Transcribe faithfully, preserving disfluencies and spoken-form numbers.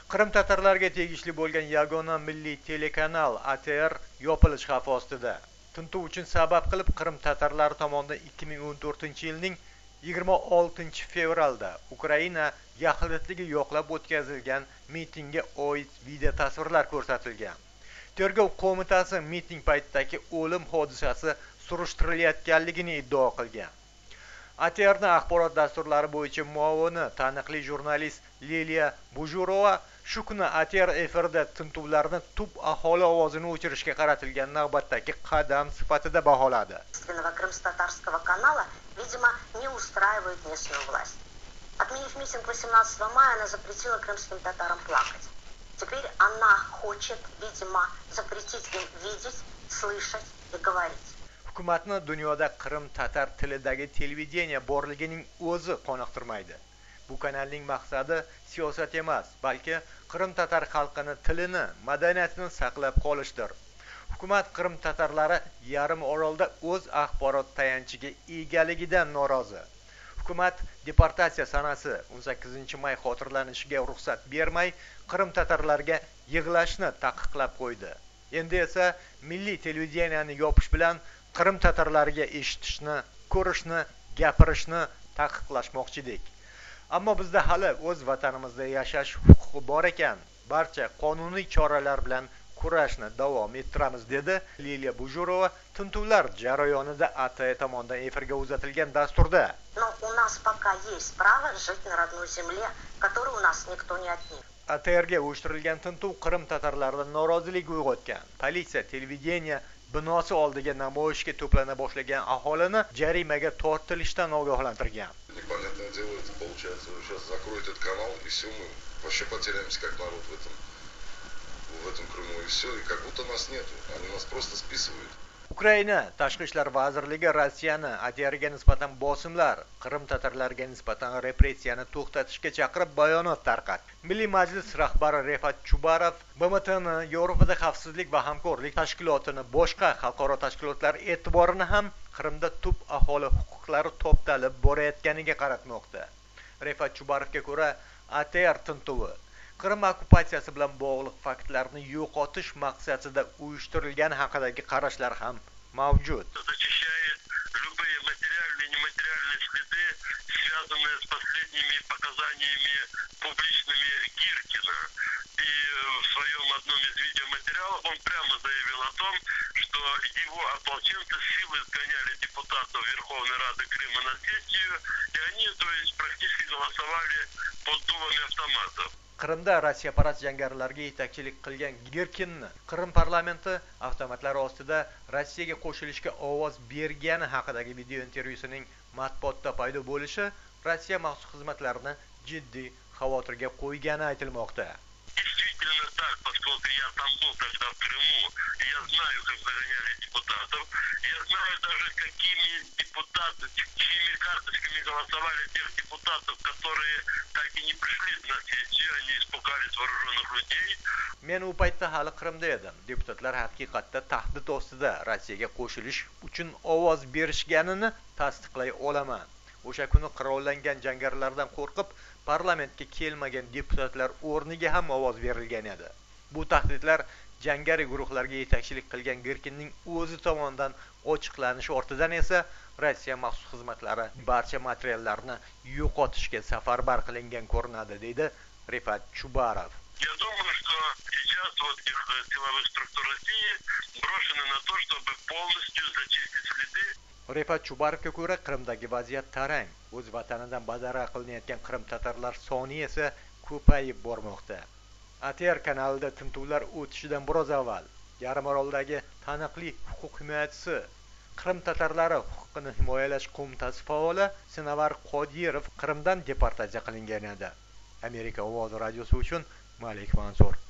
Qrim tatarlarga tegishli bo'lgan yagona milliy telekanal A T R yopilish xavfi ostida. Tintuv uchun sabab qilib Qrim tatarlari tomonidan ikki ming o'n to'rtinchi yilning yigirma oltinchi fevralda Ukraina yaxlitligi yo'qlab o'tkazilgan mitingga oid video tasvirlar ko'rsatilgan. Tergov qo'mitasi miting paytidagi o'lim hodisasi surishtirilayotganligini iddao qilgan. A T R'ning axborot dasturlari bo'yicha muavini taniqli jurnalist Liliya Bujurova shu kuni A T R efirida tintuvlarni tub aholi ovozini o'chirishga qaratilgan navbatdagi qadam sifatida baholadi. Крымско-татарского канала, видимо, не устраивает местную власть. Отменив митинг восемнадцатого мая, она запретила крымским татарам плакать. Теперь она хочет, видимо, запретить им видеть, слышать и говорить. Hukumatni dunyoda Qrim tatar tilidagi televideniya borligining o'zi qoniqtirmaydi. Bu kanalning maqsadi siyosat emas, balki Qrim tatar xalqini tilini, madaniyatini saqlab qolishdir. Hukumat Qrim tatarlari yarim orolda o'z axborot tayanchiga egaligidan norozi. Hukumat deportatsiya sanasi o'n sakkizinchi may xotirlanishiga ruxsat bermay, Qrim tatarlarga yig'lashni taqiqlab qo'ydi. Endi esa milliy televideniyani yopish bilan Qrim tatarlariga eshitishni, ko'rishni, gapirishni taqiqlashmoqchidik. Ammo bizda hali o'z vatanimizda yashash huquqi bor ekan. Barcha qonuniy choralar bilan kurashni davom ettiramiz, dedi Liliya Bujurova tintuvlar jarayonida A T R tomonidan efirga uzatilgan dasturda. Но у нас пока есть право жить на родной земле, которую у нас никто не отнимет. A T R'ga uyushtirilgan tintuv Qrim tatarlaridan norozilik uyg'otgan. Politsiya televideniya binosi oldiga namoyishga to'plana boshlagan aholini jarimaga tortilishdan ogohlantirgan. Непонятное дело, это получается, сейчас закроют этот канал, и все, мы вообще потеряемся как народ в этом, в этом Крыму, и все, и как будто нас нету, они нас просто списывают. Ukraina Tashqi ishlar vazirligi Rossiyani A T R'ga nisbatan bosimlar, Qrim tatarlariga nisbatan repressiyani to'xtatishga chaqirib bayonot tarqatdi. Milliy majlis rahbari Refat Chubarov B M Tni, Yevropada xavfsizlik va hamkorlik tashkilotini, boshqa xalqaro tashkilotlar e'tiborini ham Qrimda tub aholi huquqlari toptalib borayotganiga qaratmoqda. Refat Chubarovga ko'ra, A T R tintuvi Qrim okkupatsiyasi bilan bog'liq faktlarni yo'qotish maqsadida uyushtirilgani haqidagi qarashlar ham mavjud. Зачищает любые материальные и нематериальные следы, связанные с последними показаниями публичными Гиркина. И в своем одном из видеоматериалов он прямо заявил о том, что его ополченцы силой сгоняли депутатов Верховной Рады Крыма на сессию, и они, то есть, практически голосовали под дулами автоматов. Qrimda Rossiyaparast jangarilarga yetakchilik qilgan Girkinni Qrim parlamenti avtomatlar ostida Rossiyaga qo'shilishga ovoz bergani haqidagi video intervyusining matbuotda paydo bo'lishi Rossiya maxsus xizmatlarini jiddiy xavotirga qo'ygani aytilmoqda. Действительно так, поскольку я там был тогда в Крыму, и я знаю, как загоняли депутатов, я знаю даже, какими депутатами, чьими карточками голосовали тех депутатов, которые так и не пришли на сессию, они испугались вооруженных людей. Men u paytda hali Qrimda edim. Deputatlar haqiqatda tahdid ostida Rossiyaga qo'shilish uchun ovoz berishganini tasdiqlay olaman. O'sha kuni qurollangan jangarilardan qo'rqib, parlamentga kelmagan deputatlar o'rniga ham ovoz berilgan edi. Bu tahdidlar jangari guruhlarga yetakchilik qilgan Girkinning o'zi tomonidan ochiqlanishi ortidan esa Rossiya maxsus xizmatlari barcha materiallarni yo'qotishga safarbar qilingan ko'rinadi, deydi Refat Chubarov. Я думаю, что сейчас вот их силовых структур России брошены на то, чтобы полностью зачистить следы. Refat Chubarovga ko'ra, Qrimdagi vaziyat tarang. O'z vatanidan badara qilinayotgan Qrim tatarlar soni esa ko'payib bormoqda. A T R kanalida tintuvlar o'tishidan biroz avval yarim oroldagi taniqli huquq himoyachisi Qrim tatarlari huquqini himoyalash qo'mitasi faoli Sinavar Qodirov Qrimdan deportatsiya qilingan edi. Amerika ovozi radiosi uchun Malik Mansur.